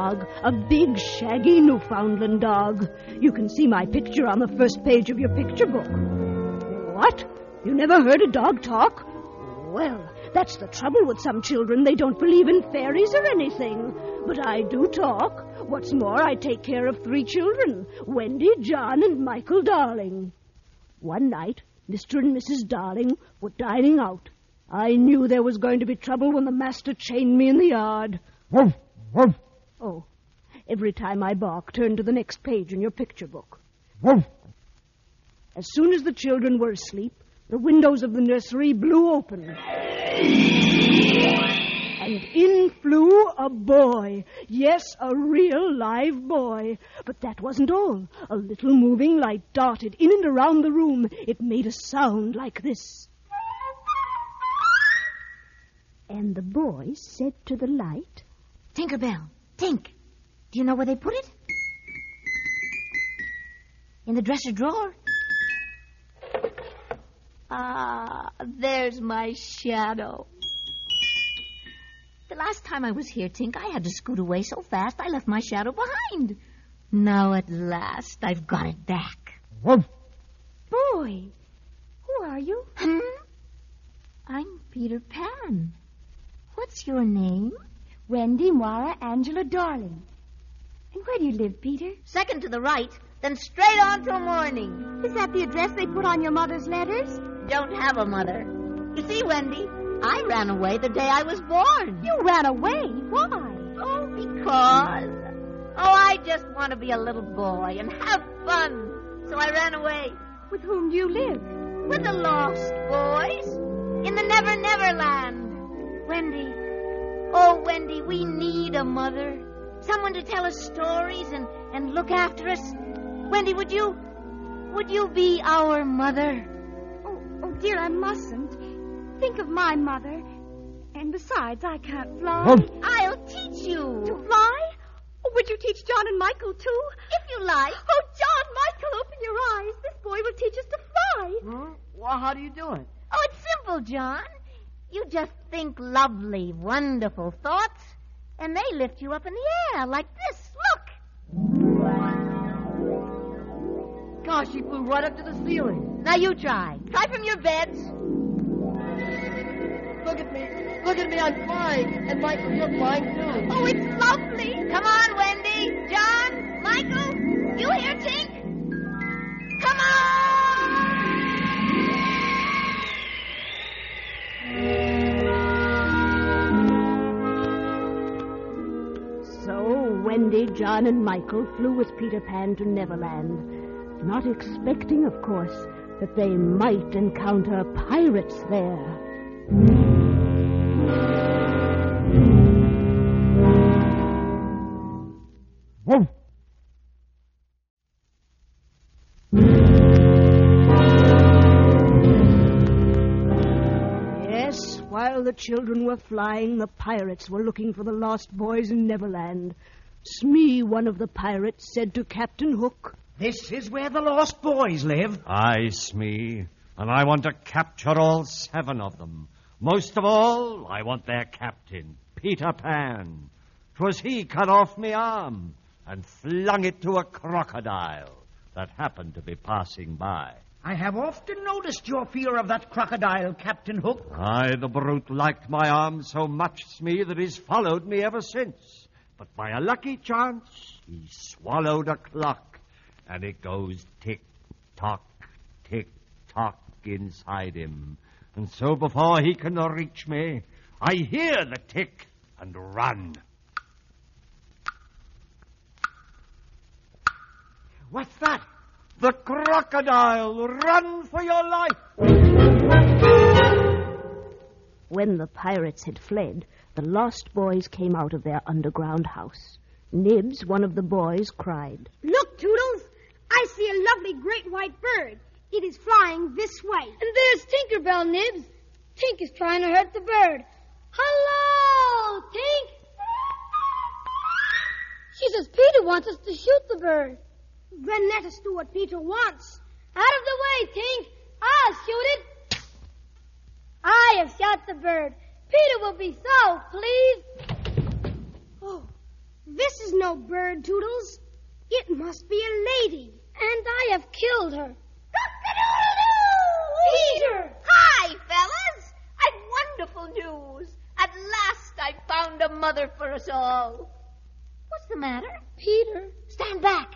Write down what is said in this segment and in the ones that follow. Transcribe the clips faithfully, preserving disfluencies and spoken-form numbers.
dog, a big, shaggy Newfoundland dog. You can see my picture on the first page of your picture book. What? You never heard a dog talk? Well, that's the trouble with some children. They don't believe in fairies or anything. But I do talk. What's more, I take care of three children, Wendy, John, and Michael Darling. One night, Mister and Missus Darling were dining out. I knew there was going to be trouble when the master chained me in the yard. Woof, woof. Oh, every time I bark, turn to the next page in your picture book. Woof. As soon as the children were asleep, the windows of the nursery blew open. And in flew a boy. Yes, a real live boy. But that wasn't all. A little moving light darted in and around the room. It made a sound like this. And the boy said to the light, Tinkerbell, Tink, do you know where they put it? In the dresser drawer? Ah, there's my shadow. The last time I was here, Tink, I had to scoot away so fast I left my shadow behind. Now at last I've got it back. Woof. Boy, who are you? Hmm? I'm Peter Pan. What's your name? Wendy Moira Angela Darling. And where do you live, Peter? Second to the right, then straight on till morning. Is that the address they put on your mother's letters? Don't have a mother. You see, Wendy, I ran away the day I was born. You ran away? Why? Oh, because... Oh, I just want to be a little boy and have fun. So I ran away. With whom do you live? With the lost boys. In the Never Never Land. Wendy, oh, Wendy, we need a mother. Someone to tell us stories and, and look after us. Wendy, would you... Would you be our mother? Oh, oh, dear, I mustn't. Think of my mother. And besides, I can't fly. Woof. I'll teach you. To fly? Oh, would you teach John and Michael, too? If you like. Oh, John, Michael, open your eyes. This boy will teach us to fly. Huh? Well, how do you do it? Oh, it's simple, John. You just think lovely, wonderful thoughts, and they lift you up in the air like this. Look. Gosh, he flew right up to the ceiling. Now you try. Try from your beds. Look at me. Look at me, I'm flying. And Michael, you're flying too. Oh, it's lovely. Come on, Wendy. John, Michael, you hear Tink? Come on! So Wendy, John, and Michael flew with Peter Pan to Neverland, not expecting, of course, that they might encounter pirates there. Woof. Yes, while the children were flying, the pirates were looking for the lost boys in Neverland. Smee, one of the pirates, said to Captain Hook, This is where the lost boys live. Aye, Smee, and I want to capture all seven of them. Most of all, I want their captain, Peter Pan. 'Twas he cut off me arm and flung it to a crocodile that happened to be passing by. I have often noticed your fear of that crocodile, Captain Hook. Aye, the brute liked my arm so much, Smee, that he's followed me ever since. But by a lucky chance, he swallowed a clock, and it goes tick-tock, tick-tock inside him. And so before he can reach me, I hear the tick and run. What's that? The crocodile! Run for your life! When the pirates had fled, the lost boys came out of their underground house. Nibs, one of the boys, cried, Look, Toodles, I see a lovely great white bird. It is flying this way. And there's Tinkerbell, Nibs. Tink is trying to hurt the bird. Hello, Tink! She says Peter wants us to shoot the bird. Then let us do what Peter wants. Out of the way, Tink. I'll shoot it. I have shot the bird. Peter will be so pleased. Oh, This is no bird, Toodles. It must be a lady. And I have killed her. Peter! Hi, fellas. I've wonderful news. At last I found a mother for us all. What's the matter? Peter. Stand back.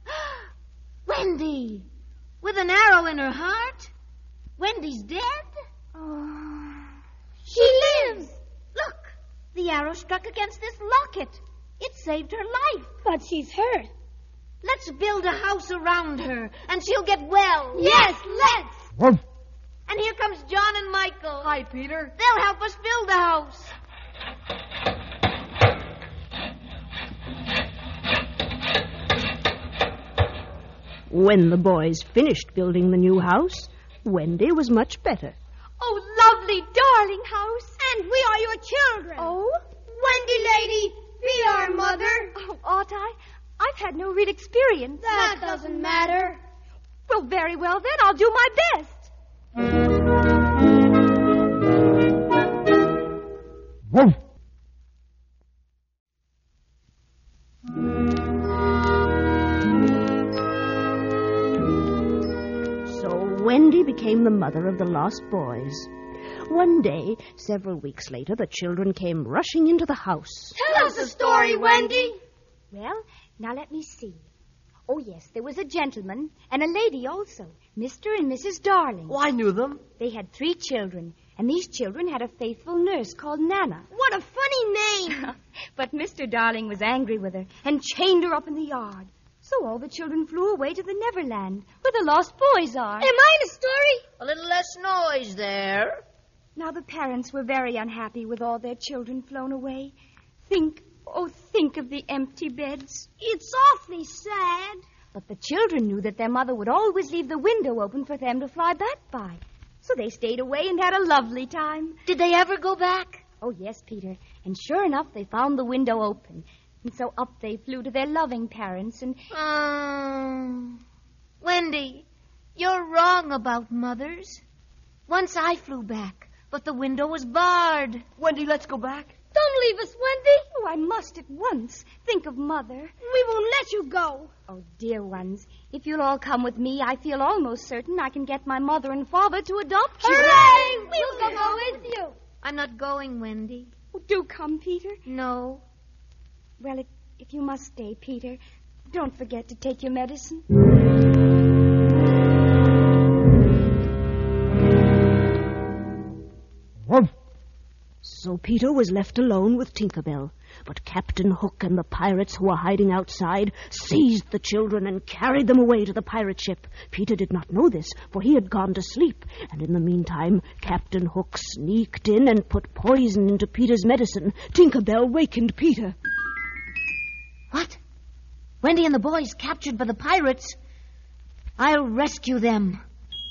Wendy, with an arrow in her heart? Wendy's dead? Oh, she lives. Look, the arrow struck against this locket. It saved her life. But she's hurt. Let's build a house around her, and she'll get well. Yes, let's. Woof. And here comes John and Michael. Hi, Peter. They'll help us build the house. When the boys finished building the new house, Wendy was much better. Oh, lovely, darling house. And we are your children. Oh? Wendy, lady, be our mother. Oh, ought I? I've had no real experience. That doesn't matter. Well, very well then. I'll do my best. Woof. So Wendy became the mother of the lost boys. One day, several weeks later, the children came rushing into the house. Tell us a story, Wendy. Well, now let me see. Oh, yes, there was a gentleman and a lady also, Mister and Missus Darling. Oh, I knew them. They had three children, and these children had a faithful nurse called Nana. What a funny name. But Mister Darling was angry with her and chained her up in the yard. So all the children flew away to the Neverland, where the lost boys are. Am I in a story? A little less noise there. Now the parents were very unhappy with all their children flown away. Think, oh, think of the empty beds. It's awfully sad. But the children knew that their mother would always leave the window open for them to fly back by. So they stayed away and had a lovely time. Did they ever go back? Oh, yes, Peter. And sure enough, they found the window open. And so up they flew to their loving parents and... Oh, Wendy, you're wrong about mothers. Once I flew back, but the window was barred. Wendy, let's go back. Don't leave us, Wendy. Oh, I must at once. Think of Mother. We won't let you go. Oh, dear ones, if you'll all come with me, I feel almost certain I can get my mother and father to adopt you. Hooray! We'll go with you. I'm not going, Wendy. Oh, do come, Peter. No. Well, if, if you must stay, Peter, don't forget to take your medicine. Woof. So Peter was left alone with Tinkerbell. But Captain Hook and the pirates who were hiding outside seized the children and carried them away to the pirate ship. Peter did not know this, for he had gone to sleep. And in the meantime, Captain Hook sneaked in and put poison into Peter's medicine. Tinkerbell wakened Peter. What? Wendy and the boys captured by the pirates? I'll rescue them.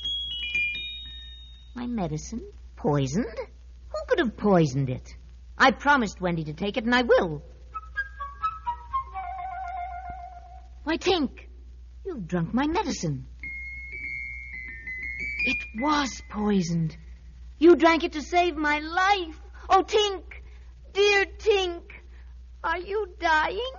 My medicine? Poisoned? Who could have poisoned it? I promised Wendy to take it, and I will. Why, Tink, you've drunk my medicine. It was poisoned. You drank it to save my life. Oh, Tink, dear Tink, are you dying?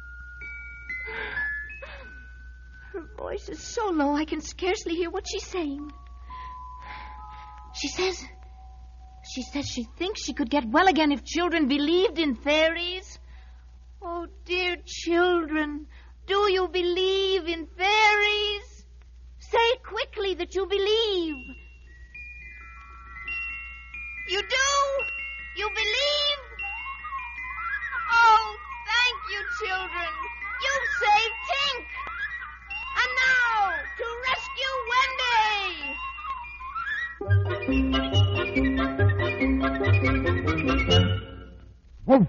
Her voice is so low I can scarcely hear what she's saying. She says... She says she thinks she could get well again if children believed in fairies. Oh, dear children, do you believe in fairies? Say quickly that you believe. You do? You believe? Oh, thank you, children. You've saved Tink. And now, to rescue Wendy. Woof.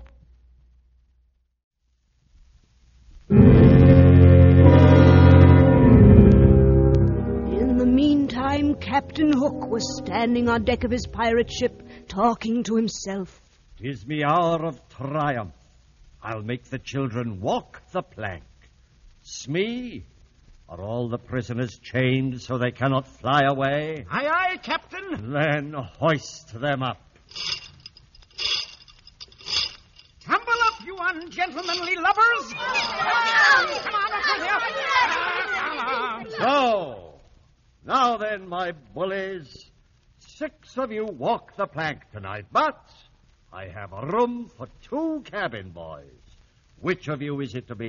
In the meantime, Captain Hook was standing on deck of his pirate ship, talking to himself. 'Tis me hour of triumph. I'll make the children walk the plank. Smee, are all the prisoners chained so they cannot fly away? Aye, aye, Captain. Then hoist them up. Tumble up, you ungentlemanly lovers. Come on, let's go here. So, now then, my bullies, six of you walk the plank tonight, but I have a room for two cabin boys. Which of you is it to be?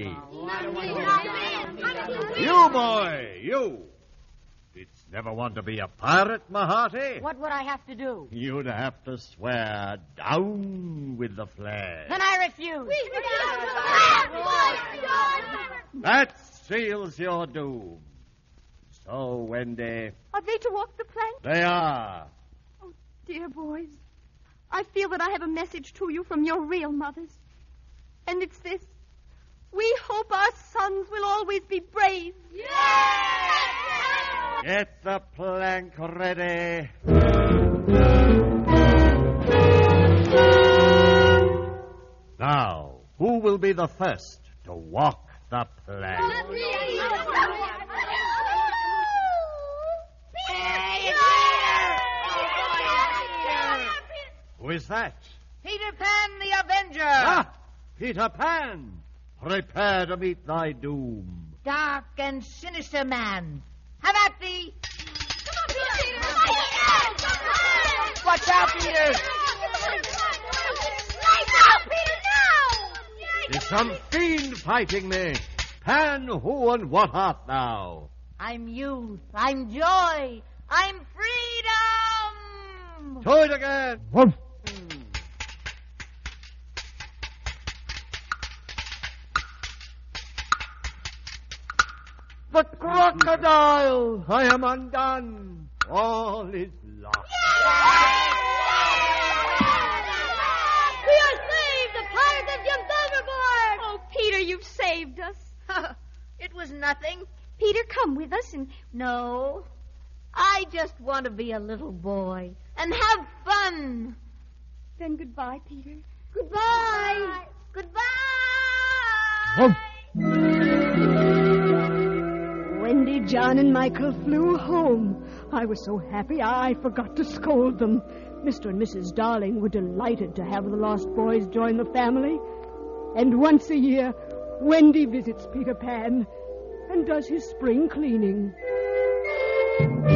You, boy, you. Didst never want to be a pirate, Mahati? What would I have to do? You'd have to swear down with the flag. Then I refuse. That seals your doom. So, Wendy, Are they to walk the plank? they are. Oh, dear boys. I feel that I have a message to you from your real mothers. And it's this. We hope our sons will always be brave. Get the plank ready. Now, who will be the first to walk the plank? Who is that? Peter Pan the Avenger. Ah, Peter Pan. Prepare to meet thy doom. Dark and sinister man. Have at thee. Watch out, Peter. Is some fiend fighting me? Pan, who and what art thou? I'm youth. I'm joy. I'm freedom. To it again. Woof. The crocodile! I am undone. All is lost. We are saved! The pirates have jumped overboard! Oh, Peter, you've saved us. It was nothing. Peter, come with us and... No. I just want to be a little boy and have fun. Then goodbye, Peter. Goodbye. Goodbye. Woof. Wendy, John, and Michael flew home. I was so happy I forgot to scold them. Mister and Missus Darling were delighted to have the lost boys join the family. And once a year, Wendy visits Peter Pan and does his spring cleaning.